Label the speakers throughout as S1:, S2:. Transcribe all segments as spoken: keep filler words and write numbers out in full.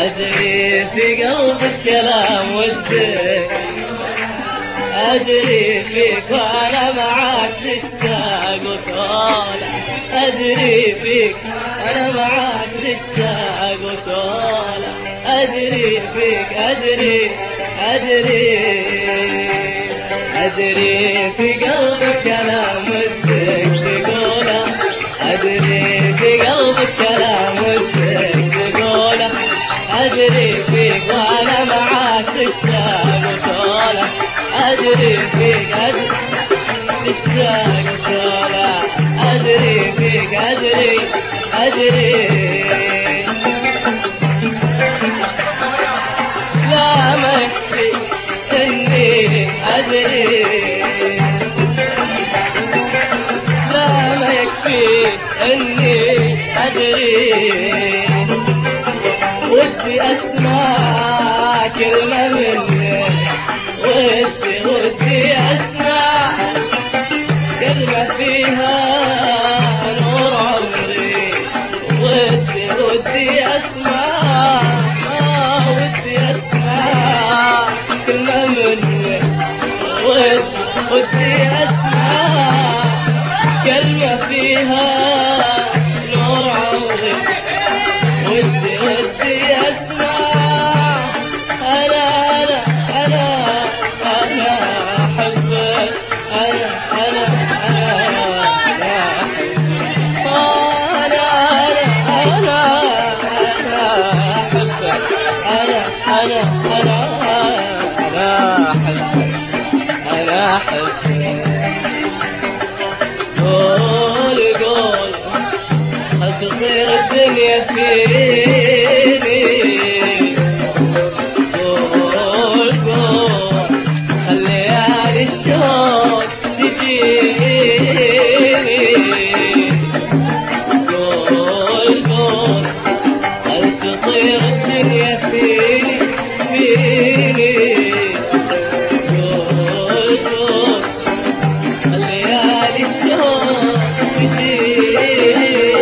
S1: أدري في قلبك كلام ودك، أدري فيك وأنا معاك تشتاق وطالع، أدري فيك أنا معاك تشتاق وطالع، أدري فيك أدري أدري أدري في قلبك كلام ودك تقوله، أدري في قلبك كلام ودك تقوله، أدري فيك وأنا معاك تشتاق وطالع، أدري فيك أدري تشتاق وطالع، أدري فيك أدري أدري لا ما يكفي إني أدري، لا ما يكفي إني أدري، ودي أسمع كلمة منك، ودي ودي أسمع كلمة فيها نور عمري، ودي ودي أسمع آه ودي أسمع كلمة منك، ودي ودي أسمع كلمة فيها نور عمري، ودي ودي أسمع أنا أنا أنا أنا أحبك، أنا أنا أنا أنا أحبك، أنا أنا أنا أحبك، أنا أنا أنا أنا أحبك، أنا أحبك. قول قول تصير الدنيا فيني، قول قول خليالي الشوق تجيني، قول قول هل تصير الدنيا فيني فيني، قول قول خليالي الشوق تجيني،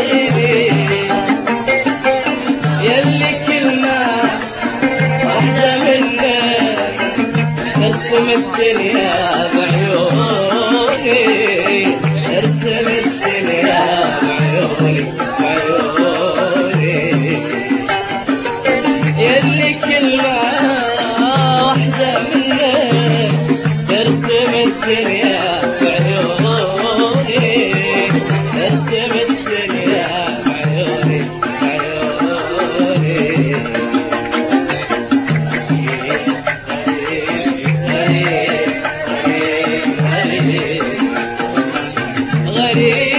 S1: يلي كلمة واحدة منك ترسم الدنيا بعيوني، ترسم الدنيا بعيوني بعيوني، يلي كلمة واحدة منك ترسم الدنيا بعيوني، ترسم الدنيا بعيوني بعيوني، غريب